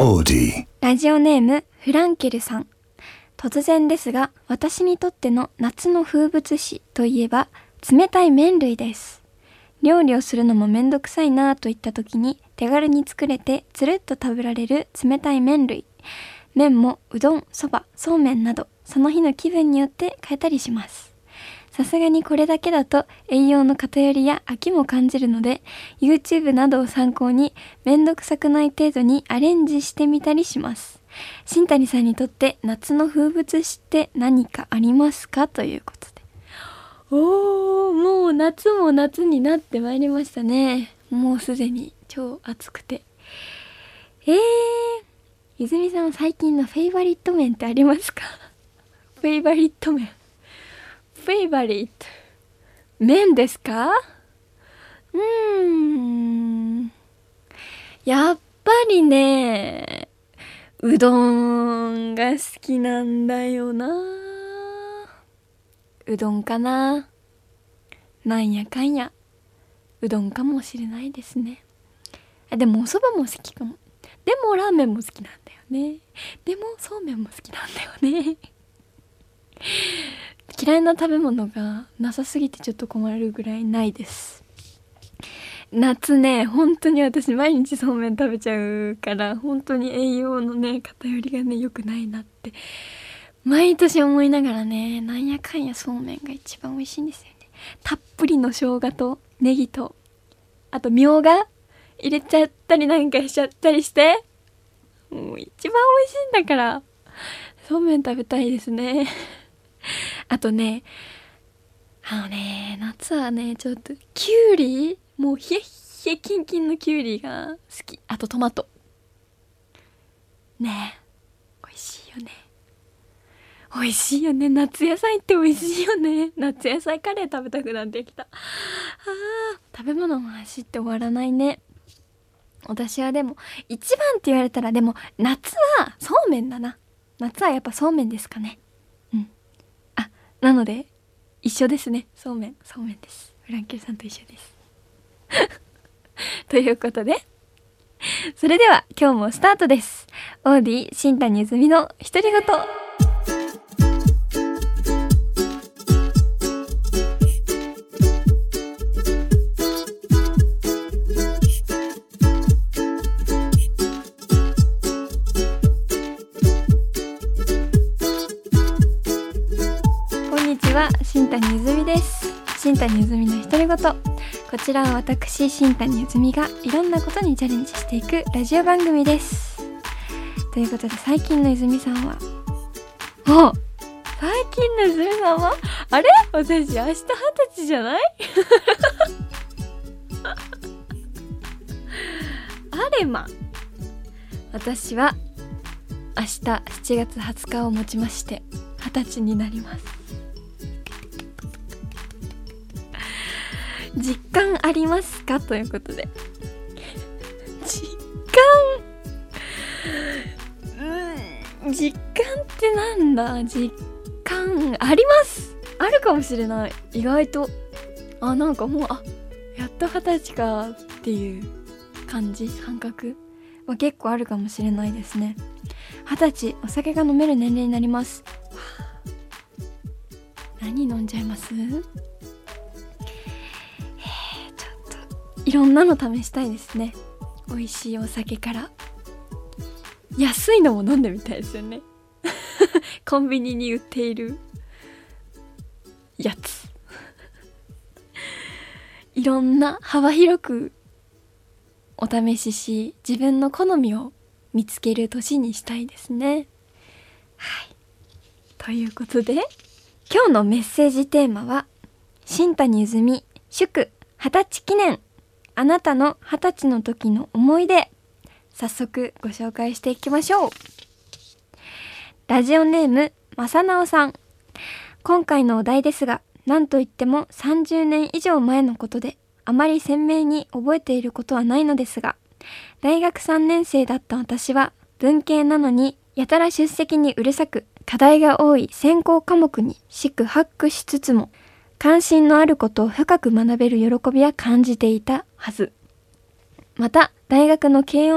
Audi。 ラジオネームフランケルさん。突然ですが、私にとっての夏の風物詩といえば冷たい麺類です。料理をするのもめんどくさいなぁといった時に手軽に作れてつるっと食べられる冷たい麺類。麺もうどん、そば、そうめんなどその日の気分によって変えたりします。さすがにこれだけだと栄養の偏りや飽きも感じるので YouTube などを参考にめんどくさくない程度にアレンジしてみたりします。新谷さんにとって夏の風物詩って何かありますかということで。もう夏も夏になってまいりましたね。もうすでに超暑くて。泉さんは最近のフェイバリット麺ってありますか？フェイバリット麺。フェイバリット麺ですか？やっぱりね、うどんが好きなんだよな。うどんかな。なんやかんやうどんかもしれないですね。でもお蕎麦も好きかも。でもラーメンも好きなんだよね。でもそうめんも好きなんだよね。嫌いな食べ物がなさすぎてちょっと困るぐらいないです。夏ね、本当に私毎日そうめん食べちゃうから本当に栄養のね偏りがね良くないなって毎年思いながらね、なんやかんやそうめんが一番美味しいんですよね。たっぷりの生姜とネギとあとみょうが入れちゃったりなんかしちゃったりしてもう一番美味しいんだからそうめん食べたいですね。あとね、夏はねちょっとキュウリ、もうヒエヒエキンキンのキュウリが好き。あとトマトね、美味しいよね。美味しいよね。夏野菜って美味しいよね。夏野菜カレー食べたくなってきた。食べ物の話って終わらないね。私はでも一番って言われたらでも夏はそうめんだな。夏はやっぱそうめんですかね。なので一緒ですね。そうめんです。フランケルさんと一緒ですということで、それでは今日もスタートです。オーディ新谷泉の独り言。新谷泉です。新谷泉の独り言。こちらは私新谷泉がいろんなことにチャレンジしていくラジオ番組です。ということで最近の泉さんは最近の泉さんはあれ、私明日20歳じゃないあれま、私は明日7月20日をもちまして20歳になります。実感ありますかということで、実感ってなんだ。実感あります。あるかもしれない。意外となんかもうやっと20歳かっていう感覚は結構あるかもしれないですね。20歳、お酒が飲める年齢になります。何飲んじゃいます？いろんなの試したいですね。美味しいお酒から安いのも飲んでみたいですよねコンビニに売っているやついろんな幅広くお試しし、自分の好みを見つける年にしたいですね。はい、ということで今日のメッセージテーマは新谷泉祝20歳記念、あなたの20歳の時の思い出。早速ご紹介していきましょう。ラジオネームまさなおさん。今回のお題ですが、なんといっても30年以上前のことであまり鮮明に覚えていることはないのですが、大学3年生だった私は文系なのにやたら出席にうるさく課題が多い専攻科目に四苦八苦しつつも関心のあることを深く学べる喜びは感じていたはず。また大学の軽音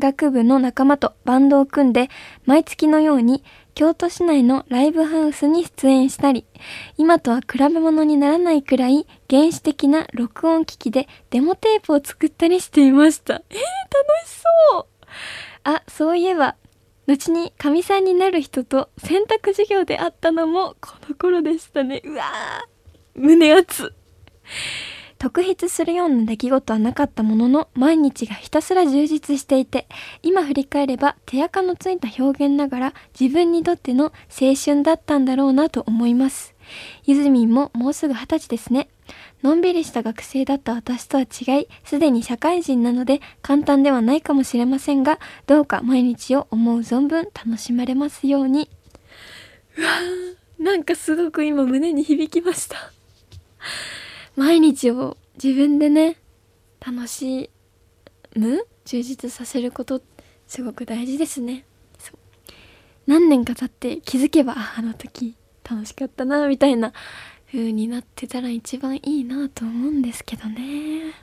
楽部の仲間とバンドを組んで毎月のように京都市内のライブハウスに出演したり、今とは比べ物にならないくらい原始的な録音機器でデモテープを作ったりしていました。楽しそう。あ、そういえば後にかみさんになる人と選択授業で会ったのもこの頃でしたね。うわー、胸熱。特筆するような出来事はなかったものの、毎日がひたすら充実していて、今振り返れば手垢のついた表現ながら自分にとっての青春だったんだろうなと思います。ゆずみんももうすぐ20歳ですね。のんびりした学生だった私とは違い、すでに社会人なので簡単ではないかもしれませんが、どうか毎日を思う存分楽しまれますように。うわー、なんかすごく今胸に響きました。毎日を自分でね、楽しむ、充実させることすごく大事ですね。そう、何年か経って気づけば、あの時楽しかったなみたいな風になってたら一番いいなと思うんですけどね。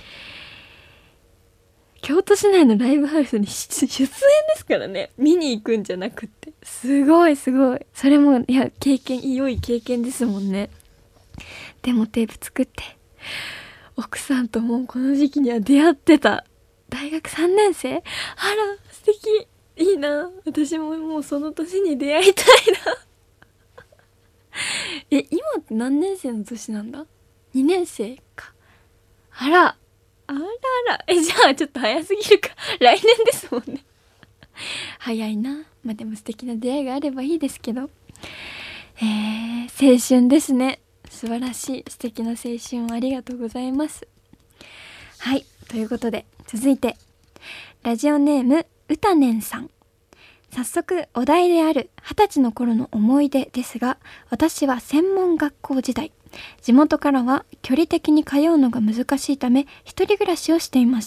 京都市内のライブハウスに出演ですからね。見に行くんじゃなくって、すごいすごい。それも経験、良い経験ですもんね。デモテープ作って奥さんともうこの時期には出会ってた。大学3年生。あら素敵。いいな。私ももうその年に出会いたいな。今って何年生の年なんだ。2年生か。あらじゃあちょっと早すぎるか。来年ですもんね。早いな。まあでも素敵な出会いがあればいいですけど、青春ですね。素晴らしい素敵な青春をありがとうございます。はい、ということで続いてラジオネームうたねんさん。早速お題である20歳の頃の思い出ですが、私は専門学校時代、地元からは距離的に通うのが難しいため一人暮らしをしていました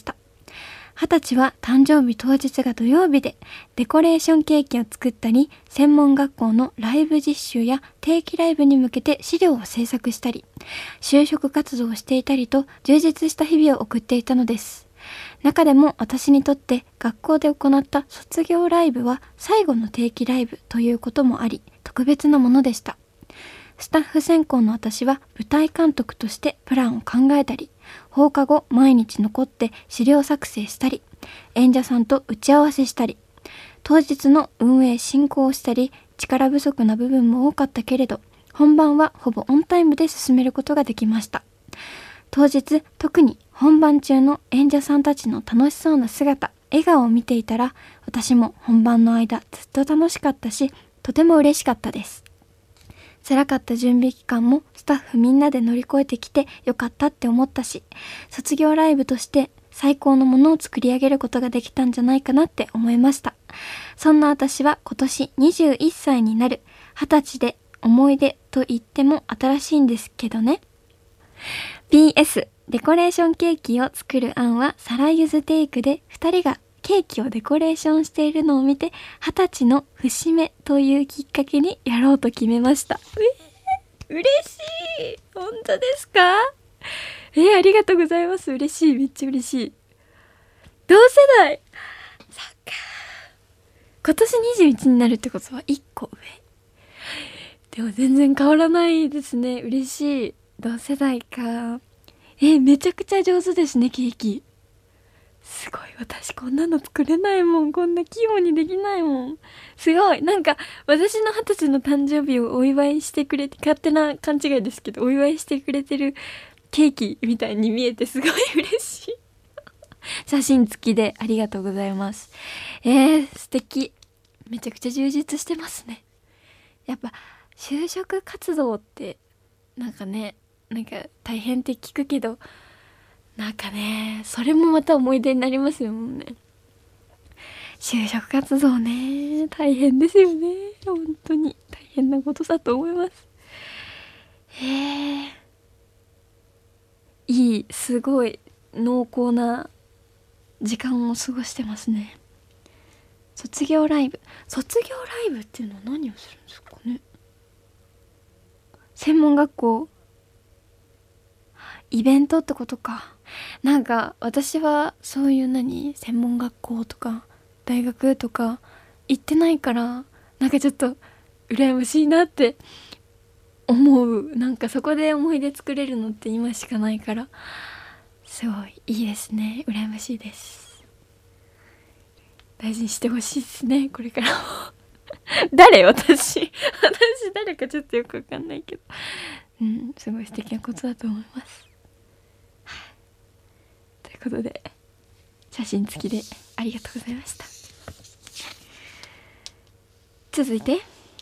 。20歳は誕生日当日が土曜日で、デコレーションケーキを作ったり、専門学校のライブ実習や定期ライブに向けて資料を制作したり、就職活動をしていたりと充実した日々を送っていたのです。中でも私にとって学校で行った卒業ライブは最後の定期ライブということもあり、特別なものでした。スタッフ専攻の私は舞台監督としてプランを考えたり、放課後毎日残って資料作成したり、演者さんと打ち合わせしたり、当日の運営進行をしたり、力不足な部分も多かったけれど、本番はほぼオンタイムで進めることができました。当日、特に本番中の演者さんたちの楽しそうな姿、笑顔を見ていたら、私も本番の間ずっと楽しかったし、とても嬉しかったです。辛かった準備期間もスタッフみんなで乗り越えてきてよかったって思ったし、卒業ライブとして最高のものを作り上げることができたんじゃないかなって思いました。そんな私は今年21歳になる。20歳で思い出と言っても新しいんですけどね。PS、デコレーションケーキを作る案は皿ゆずテイクで2人がケーキをデコレーションしているのを見て、20歳の節目というきっかけにやろうと決めました。嬉しい。本当ですか？ありがとうございます。嬉しい。めっちゃ嬉しい。同世代。そっか。今年21になるってことは1個上。でも全然変わらないですね。嬉しい。同世代か。めちゃくちゃ上手ですね、ケーキ。すごい。私こんなの作れないもん。こんな器用にできないもん。すごい。なんか私の20歳の誕生日をお祝いしてくれて、勝手な勘違いですけどお祝いしてくれてるケーキみたいに見えてすごい嬉しい。写真付きでありがとうございます。素敵。めちゃくちゃ充実してますね。やっぱ就職活動ってなんか大変って聞くけど、なんかね、それもまた思い出になりますよね。就職活動ね、大変ですよね。本当に大変なことだと思います。いい、すごい濃厚な時間を過ごしてますね。卒業ライブっていうのは何をするんですかね。専門学校イベントってことか。 なんか私はそういう専門学校とか大学とか行ってないから、なんかちょっと羨ましいなって思う。なんかそこで思い出作れるのって今しかないから、すごいいいですね。羨ましいです。大事にしてほしいですね、これからも。私誰かちょっとよくわかんないけど、すごい素敵なことだと思います。ということで、写真付きでありがとうございました。続いて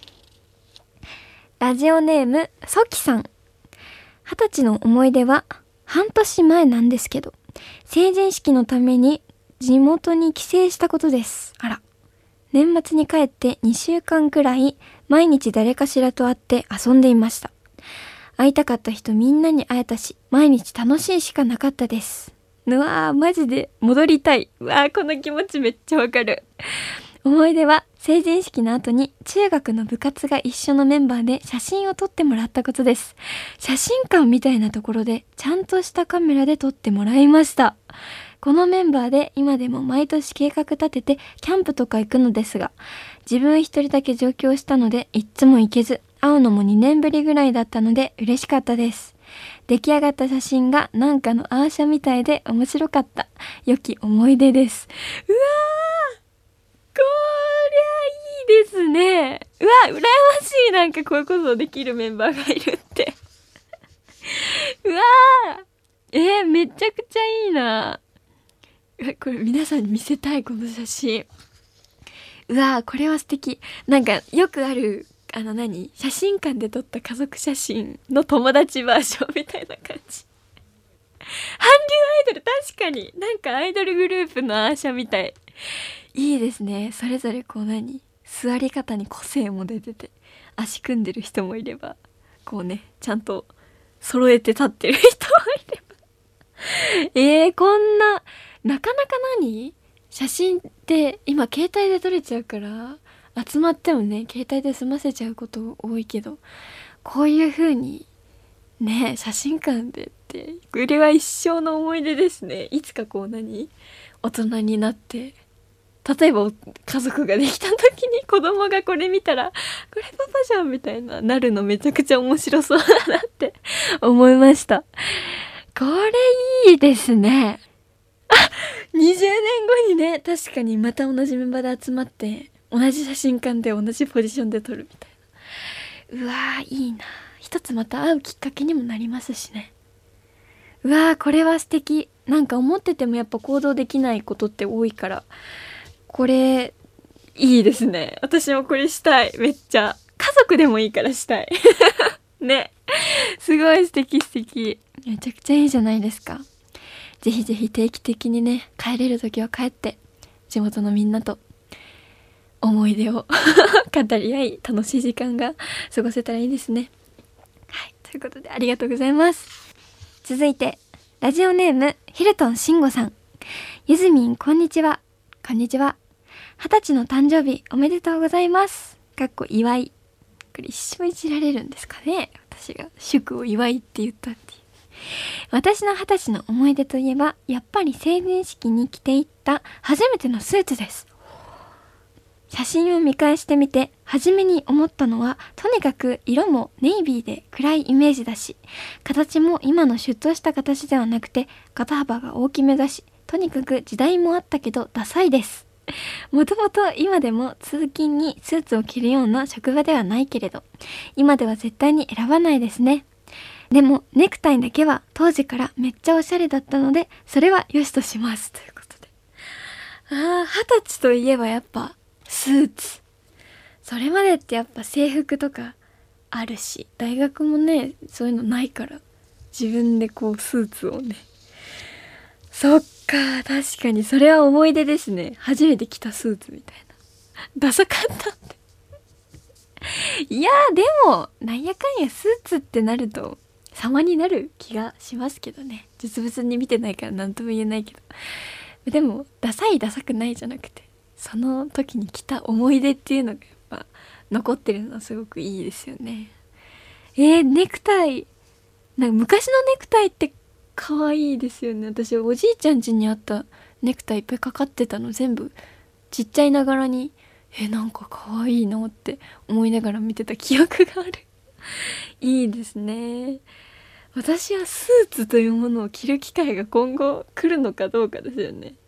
ラジオネームソキさん。20歳の思い出は半年前なんですけど、成人式のために地元に帰省したことです。あら。年末に帰って2週間くらい毎日誰かしらと会って遊んでいました。会いたかった人みんなに会えたし、毎日楽しいしかなかったです。うわー、マジで戻りたい。うわー、この気持ちめっちゃわかる。思い出は成人式の後に中学の部活が一緒のメンバーで写真を撮ってもらったことです。写真館みたいなところでちゃんとしたカメラで撮ってもらいました。このメンバーで今でも毎年計画立ててキャンプとか行くのですが、自分一人だけ上京したのでいっつも行けず、会うのも2年ぶりぐらいだったので嬉しかったです。出来上がった写真がなんかのアーシャみたいで面白かった。良き思い出です。うわー、こりゃいいですね。うわ、羨ましい。なんかこういうことできるメンバーがいるってうわー、めちゃくちゃいいな。これ皆さんに見せたい、この写真。うわー、これは素敵。なんかよくある写真館で撮った家族写真の友達バージョンみたいな感じ。韓流アイドル、確かになんかアイドルグループのアーシャみたい。いいですね。それぞれこう座り方に個性も出てて、足組んでる人もいれば、こうね、ちゃんと揃えて立ってる人もいればこんなかなか写真って今携帯で撮れちゃうから、集まってもね携帯で済ませちゃうこと多いけど、こういう風にね写真館でってこれは一生の思い出ですね。いつかこう大人になって、例えば家族ができた時に子供がこれ見たら、これパパじゃんみたいなるのめちゃくちゃ面白そうだなって思いました。これいいですね。20年後にね、確かにまた同じメンバーで集まって同じ写真館で同じポジションで撮るみたいな。うわー、いいな。一つまた会うきっかけにもなりますしね。うわー、これは素敵。なんか思っててもやっぱ行動できないことって多いから、これいいですね。私もこれしたい。めっちゃ家族でもいいからしたいね。すごい素敵素敵。めちゃくちゃいいじゃないですか。ぜひぜひ定期的にね、帰れる時は帰って地元のみんなと思い出を語り合い、楽しい時間が過ごせたらいいですね。はい、ということでありがとうございます。続いてラジオネームヒルトンしんごさん。ゆずみん、こんにちは。こんにちは。20歳の誕生日おめでとうございます。祝い。これ一生いじられるんですかね、私が祝を祝いって言ったっていう。私の20歳の思い出といえば、やっぱり成人式に着ていった初めてのスーツです。写真を見返してみて初めに思ったのは、とにかく色もネイビーで暗いイメージだし、形も今のシュッとした形ではなくて肩幅が大きめだし、とにかく時代もあったけどダサいです。もともと今でも通勤にスーツを着るような職場ではないけれど、今では絶対に選ばないですね。でもネクタイだけは当時からめっちゃおしゃれだったので、それは良しとします。ということで、20歳といえばやっぱスーツ。それまでってやっぱ制服とかあるし、大学もねそういうのないから、自分でこうスーツをね。そっか、確かにそれは思い出ですね。初めて着たスーツみたいな。ダサかったっていやー、でもなんやかんやスーツってなると様になる気がしますけどね。実物に見てないから何とも言えないけど、でもダサいダサくないじゃなくて、その時に着た思い出っていうのがやっぱ残ってるのはすごくいいですよね。ネクタイ、なんか昔のネクタイって可愛いですよね。私おじいちゃん家にあったネクタイいっぱいかかってたの全部ちっちゃいながらになんか可愛いなって思いながら見てた記憶がある。いいですね。私はスーツというものを着る機会が今後来るのかどうかですよね。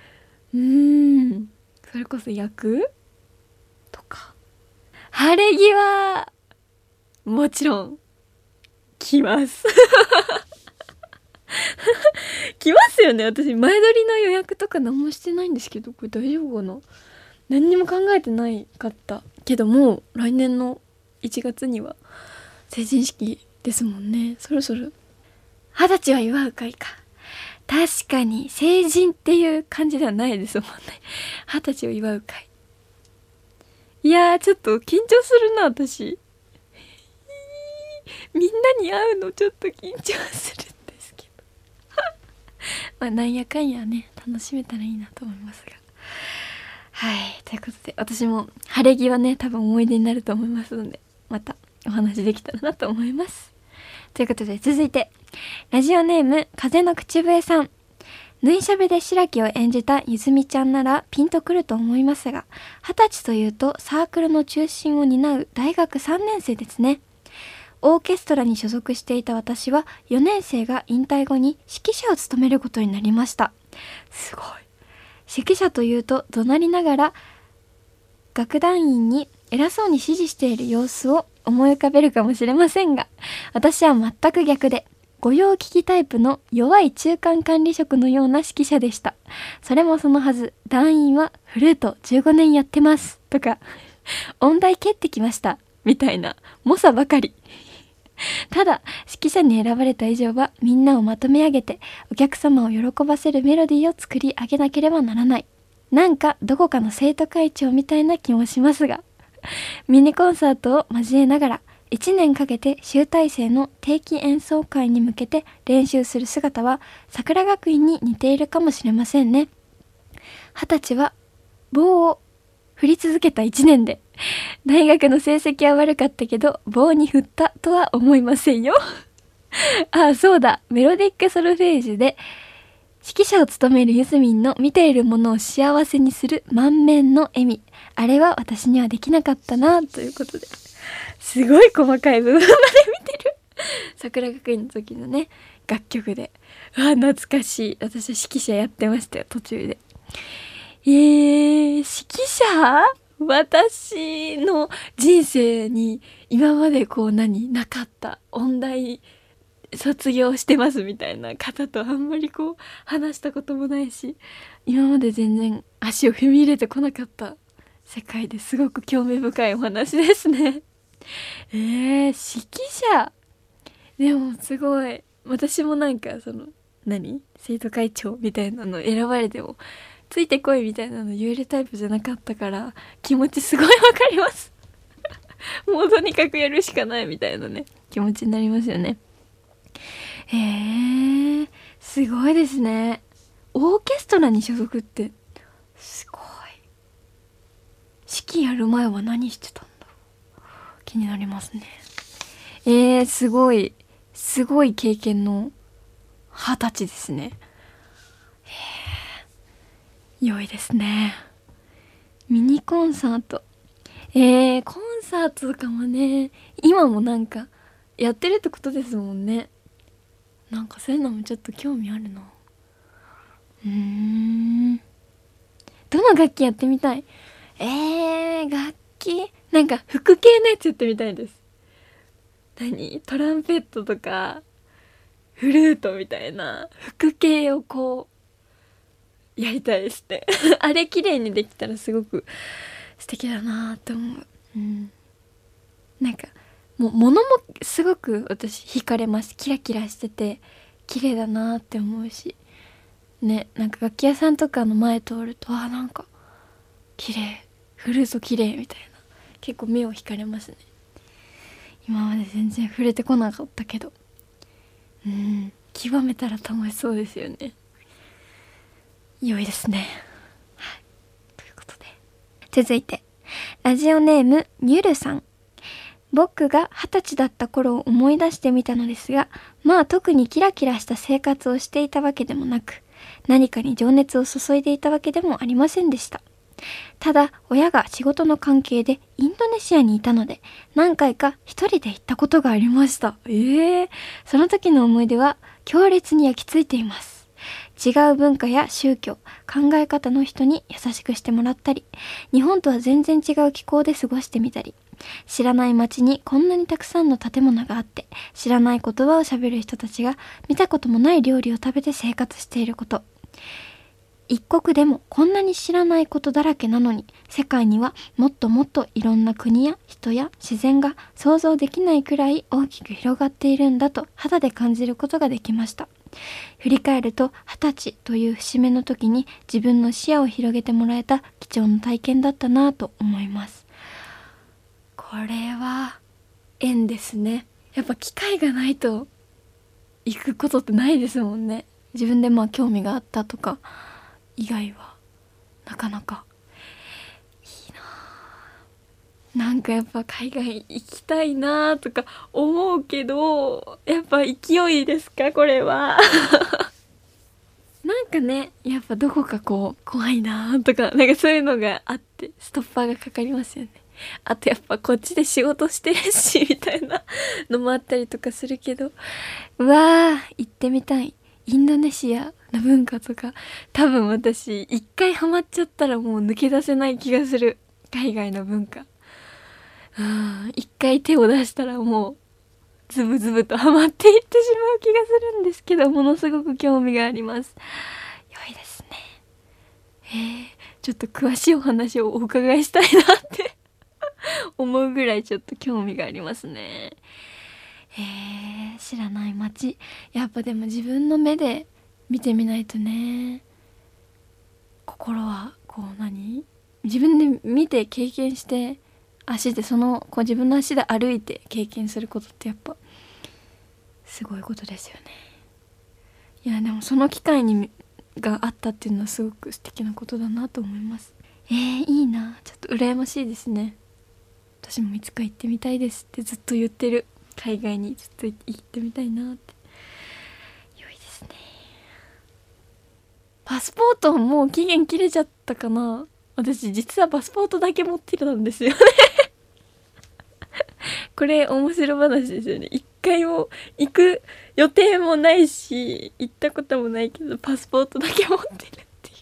それこそ役とか晴れ着はもちろん着ます来ますよね。私前撮りの予約とか何もしてないんですけど、これ大丈夫かな。何にも考えてないかったけども、来年の1月には成人式ですもんね。そろそろ20歳は祝う会か。確かに成人っていう感じではないですもんね。20歳を祝う会。いやーちょっと緊張するな私。みんなに会うのちょっと緊張するんですけどまあなんやかんやね楽しめたらいいなと思いますが、はい、ということで私も晴れ着はね多分思い出になると思いますので、またお話できたらなと思います。ということで続いてラジオネーム風の口笛さん。縫いしゃべで白木を演じたゆずみちゃんならピンとくると思いますが、20歳というとサークルの中心を担う大学3年生ですね。オーケストラに所属していた私は4年生が引退後に指揮者を務めることになりました。すごい。指揮者というと怒鳴りながら楽団員に偉そうに指示している様子を思い浮かべるかもしれませんが、私は全く逆で御用聞きタイプの弱い中間管理職のような指揮者でした。それもそのはず、団員はフルート15年やってますとか音大蹴ってきましたみたいな猛者ばかり。ただ指揮者に選ばれた以上はみんなをまとめ上げてお客様を喜ばせるメロディーを作り上げなければならない。なんかどこかの生徒会長みたいな気もしますが、ミニコンサートを交えながら1年かけて集大成の定期演奏会に向けて練習する姿は桜学院に似ているかもしれませんね。20歳は棒を振り続けた1年で、大学の成績は悪かったけど棒に振ったとは思いませんよあ、そうだ、メロディックソルフェージュで指揮者を務めるゆずみんの見ているものを幸せにする満面の笑み、あれは私にはできなかったなということで、すごい細かい部分まで見てる桜学院の時のね楽曲で、懐かしい。私は指揮者やってましたよ途中で。指揮者、私の人生に今までなかった。音大卒業してますみたいな方とあんまり話したこともないし、今まで全然足を踏み入れてこなかった世界ですごく興味深いお話ですね。指揮者でもすごい。私も生徒会長みたいなの選ばれてもついてこいみたいなの言えるタイプじゃなかったから気持ちすごいわかりますもうとにかくやるしかないみたいなね気持ちになりますよね。すごいですね。オーケストラに所属ってすごい。指揮やる前は何してたんだろう、気になりますね。すごい経験の20歳ですね。良いですね。ミニコンサート、コンサートとかもね今もやってるってことですもんね。そういうのもちょっと興味あるな。どの楽器やってみたい？楽器服系のやつやってみたいです。トランペットとかフルートみたいな服系をやりたいですねあれ綺麗にできたらすごく素敵だなって思う。もう物もすごく私惹かれます。キラキラしてて綺麗だなって思うしね。楽器屋さんとかの前通ると綺麗、フルート綺麗みたいな、結構目を惹かれますね。今まで全然触れてこなかったけど極めたら楽しそうですよね。良いですね。はい、ということで続いてラジオネームニュルさん。 僕が20歳だった頃を思い出してみたのですが、まあ特にキラキラした生活をしていたわけでもなく、何かに情熱を注いでいたわけでもありませんでした。ただ親が仕事の関係でインドネシアにいたので、何回か一人で行ったことがありました。その時の思い出は強烈に焼き付いています。違う文化や宗教、考え方の人に優しくしてもらったり、日本とは全然違う気候で過ごしてみたり、知らない街にこんなにたくさんの建物があって、知らない言葉を喋る人たちが見たこともない料理を食べて生活していること。一国でもこんなに知らないことだらけなのに、世界にはもっともっといろんな国や人や自然が想像できないくらい大きく広がっているんだと肌で感じることができました。振り返ると20歳という節目の時に自分の視野を広げてもらえた貴重な体験だったなぁと思います。これは縁ですね。やっぱ機会がないと行くことってないですもんね。自分で興味があったとか以外はなかなか。いいな。なんかやっぱ海外行きたいなとか思うけど、やっぱ勢いですかこれは。なんかね、やっぱどこか怖いなとか、なんかそういうのがあってストッパーがかかりますよね。あとやっぱこっちで仕事してるしみたいなのもあったりとかするけど、うわー行ってみたい。インドネシアの文化とか、多分私一回ハマっちゃったらもう抜け出せない気がする。海外の文化、一回手を出したらもうズブズブとハマっていってしまう気がするんですけど、ものすごく興味があります。良いですね。ちょっと詳しいお話をお伺いしたいなって思うぐらいちょっと興味がありますね。知らない街、やっぱでも自分の目で見てみないとね。心は自分で見て経験して、足で自分の足で歩いて経験することってやっぱすごいことですよね。いやでもその機会があったっていうのはすごく素敵なことだなと思います。いいな。ちょっと羨ましいですね。私もいつか行ってみたいですってずっと言ってる。海外にずっと行ってみたいなって。良いですね。パスポートもう期限切れちゃったかな。私実はパスポートだけ持ってたんですよね。これ面白話ですよね。一回も行く予定もないし行ったこともないけど、パスポートだけ持ってるっていう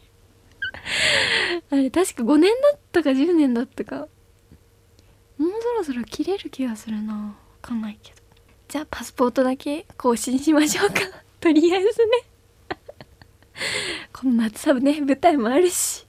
。あれ確か5年だったか10年だったか、もうそろそろ切れる気がするな。わかんないけど、じゃあパスポートだけ更新しましょうか。とりあえずね。この夏多分ね舞台もあるし、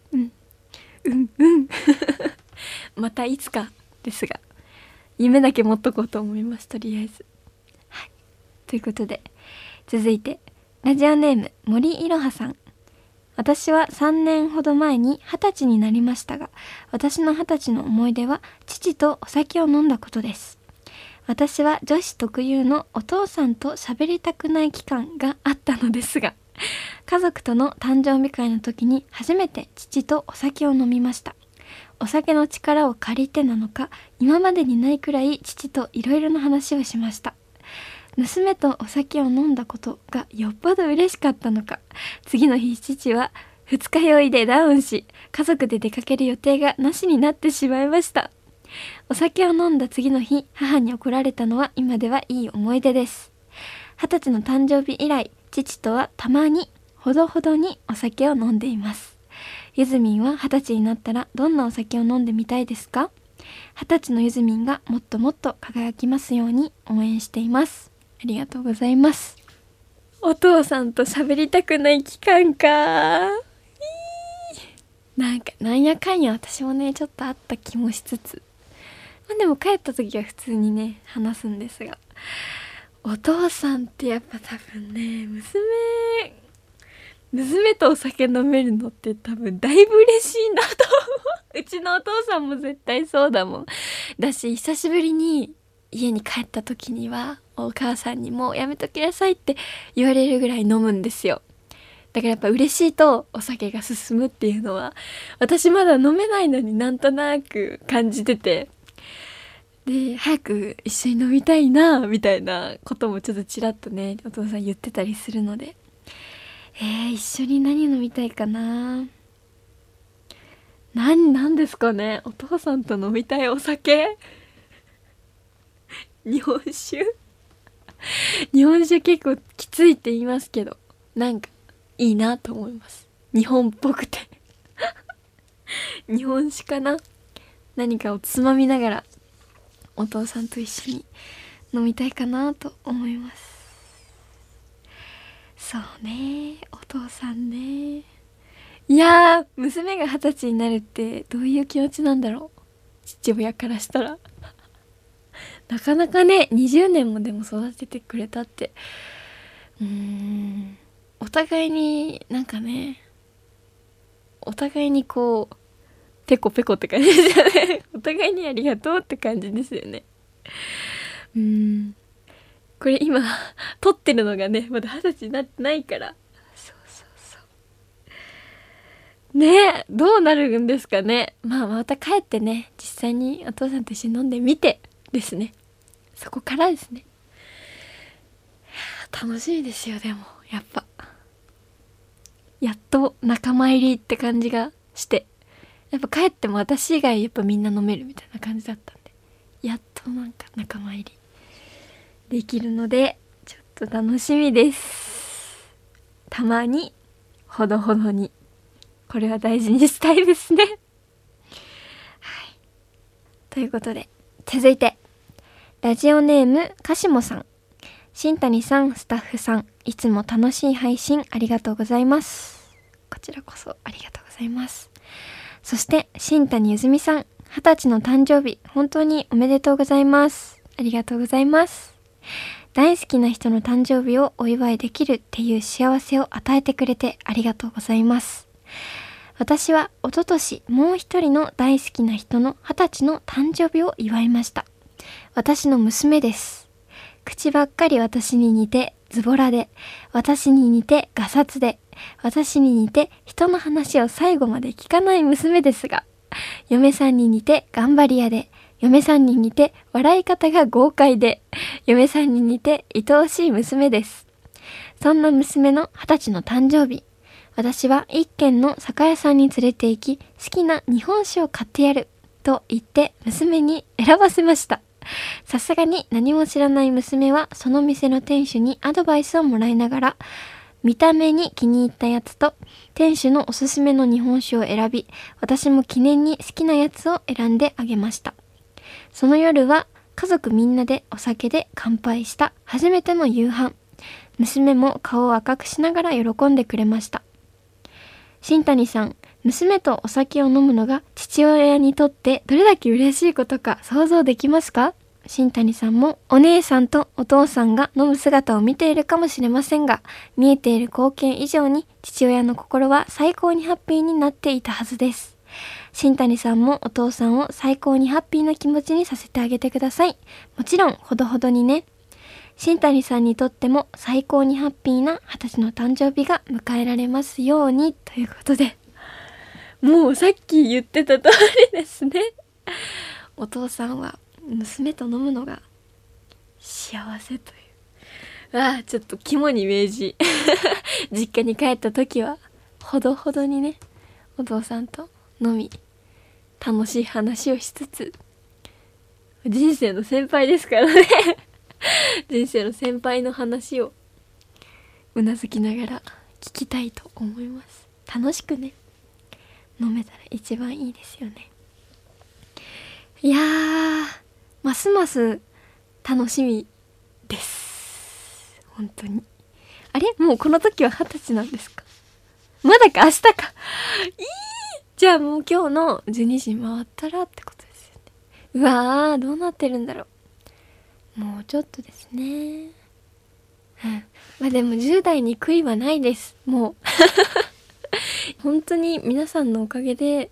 またいつかですが、夢だけ持っとこうと思います。とりあえず。はい。ということで、続いてラジオネーム森いろはさん。私は3年ほど前に20歳になりましたが、私の20歳の思い出は父とお酒を飲んだことです。私は女子特有のお父さんと喋りたくない期間があったのですが、家族との誕生日会の時に初めて父とお酒を飲みました。お酒の力を借りてなのか、今までにないくらい父といろいろな話をしました。娘とお酒を飲んだことがよっぽど嬉しかったのか、次の日父は二日酔いでダウンし、家族で出かける予定がなしになってしまいました。お酒を飲んだ次の日、母に怒られたのは今ではいい思い出です。20歳の誕生日以来、父とはたまにほどほどにお酒を飲んでいます。ゆずみんは20歳になったらどんなお酒を飲んでみたいですか？20歳のゆずみんがもっともっと輝きますように応援しています。ありがとうございます。お父さんと喋りたくない期間か。なんやかんや私もねちょっとあった気もしつつ、でも帰った時は普通にね話すんですが、お父さんってやっぱ多分ね、娘とお酒飲めるのって多分だいぶ嬉しいなと思う。うちのお父さんも絶対そうだもん。だし久しぶりに家に帰った時にはお母さんにもやめときなさいって言われるぐらい飲むんですよ。だからやっぱ嬉しいとお酒が進むっていうのは私まだ飲めないのになんとなく感じてて、 で早く一緒に飲みたいなみたいなこともちょっとちらっとねお父さん言ってたりするので、一緒に何飲みたいかな。なんですかね、お父さんと飲みたいお酒日本酒日本酒結構きついって言いますけど、なんかいいなと思います。日本っぽくて日本酒かな。何かをつまみながらお父さんと一緒に飲みたいかなと思います。そうね、お父さんね。いやー、娘が20歳になるってどういう気持ちなんだろう、父親からしたらなかなかね、20年もでも育ててくれたって、お互いになんかね、お互いにこうペコペコって感じですよねお互いにありがとうって感じですよね。これ今撮ってるのがねまだ20歳になってないから、そうねえ、どうなるんですかね。また帰ってね、実際にお父さんと一緒に飲んでみてですね、そこからですね。楽しみですよ。でもやっぱやっと仲間入りって感じがして、やっぱ帰っても私以外やっぱみんな飲めるみたいな感じだったんで、やっとなんか仲間入りできるのでちょっと楽しみです。たまにほどほどに、これは大事にしたいですねはい。ということで続いてラジオネームかしもさん。新谷さん、スタッフさん、いつも楽しい配信ありがとうございます。こちらこそありがとうございます。そして新谷ゆずみさん、20歳の誕生日本当におめでとうございます。ありがとうございます。大好きな人の誕生日をお祝いできるっていう幸せを与えてくれてありがとうございます。私は一昨年もう一人の大好きな人の20歳の誕生日を祝いました。私の娘です。口ばっかり私に似てズボラで、私に似てガサツで、私に似て人の話を最後まで聞かない娘ですが、嫁さんに似て頑張り屋で、嫁さんに似て笑い方が豪快で、嫁さんに似て愛おしい娘です。そんな娘の20歳の誕生日、私は一軒の酒屋さんに連れて行き、好きな日本酒を買ってやると言って娘に選ばせました。さすがに何も知らない娘はその店の店主にアドバイスをもらいながら、見た目に気に入ったやつと店主のおすすめの日本酒を選び、私も記念に好きなやつを選んであげました。その夜は家族みんなでお酒で乾杯した初めての夕飯。娘も顔を赤くしながら喜んでくれました。新谷さん、娘とお酒を飲むのが父親にとってどれだけ嬉しいことか想像できますか？新谷さんもお姉さんとお父さんが飲む姿を見ているかもしれませんが、見えている光景以上に父親の心は最高にハッピーになっていたはずです。新谷さんもお父さんを最高にハッピーな気持ちにさせてあげてください。もちろんほどほどにね。新谷さんにとっても最高にハッピーな20歳の誕生日が迎えられますように、ということで、もうさっき言ってた通りですね。お父さんは娘と飲むのが幸せという。ちょっと肝に銘じ実家に帰った時はほどほどにね、お父さんと飲み、楽しい話をしつつ、人生の先輩ですからね人生の先輩の話をうなずきながら聞きたいと思います。楽しくね飲めたら一番いいですよね。いやー、ますます楽しみです。本当に。あれ、もうこの時は20歳なんですか？まだか、明日か。じゃあもう今日の12時回ったらってことですよね。うわー、どうなってるんだろう。もうちょっとですね。まあでも10代に悔いはないです。もう本当に皆さんのおかげで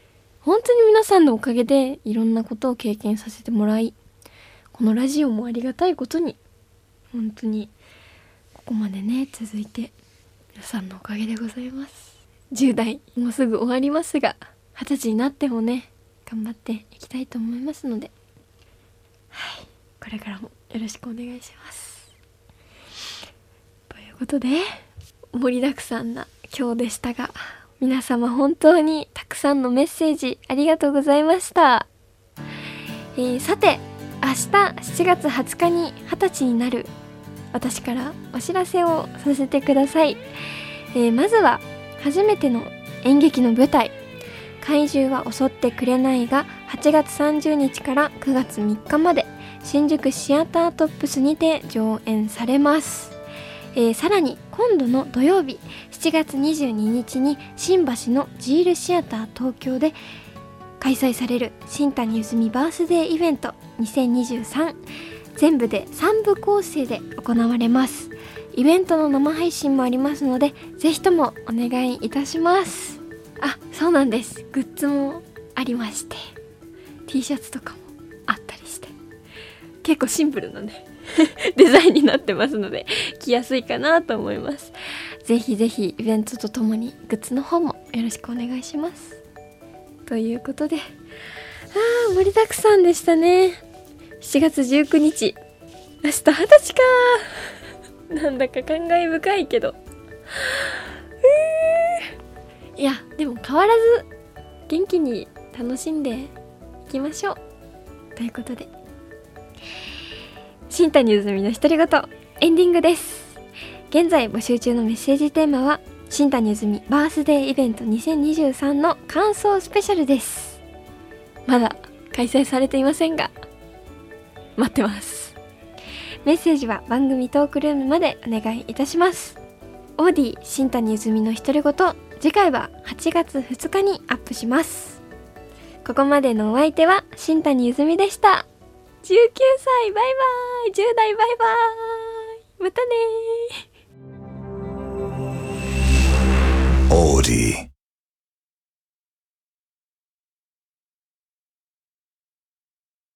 いろんなことを経験させてもらい、このラジオもありがたいことに本当にここまでね続いて、皆さんのおかげでございます。10代もうすぐ終わりますが、20歳になってもね頑張っていきたいと思いますので、 はい、これからもよろしくお願いします。ということで盛りだくさんな今日でしたが、皆様本当にたくさんのメッセージありがとうございました。さて明日7月20日に20歳になる私からお知らせをさせてください。まずは初めての演劇の舞台怪獣は襲ってくれないが8月30日から9月3日まで新宿シアタートップスにて上演されます。さらに今度の土曜日7月22日に新橋のジールシアター東京で開催される新谷由澄バースデーイベント2023、全部で3部構成で行われます。イベントの生配信もありますのでぜひともお願いいたします。あ、そうなんです、グッズもありまして T シャツとかもあったりして結構シンプルなねデザインになってますので着やすいかなと思います。ぜひぜひイベントとともにグッズの方もよろしくお願いします。ということで盛りだくさんでしたね。7月19日明日20歳かなんだか感慨深いけどいやでも変わらず元気に楽しんでいきましょう。ということで新谷由澄の独り言エンディングです。現在募集中のメッセージテーマは新谷由澄バースデーイベント2023の感想スペシャルです。まだ開催されていませんが待ってます。メッセージは番組トークルームまでお願いいたします。オーディ新谷由澄の独り言、次回は8月2日にアップします。ここまでのお相手は新谷由澄でした。19歳バイバイ、10代バイバイ、またねー。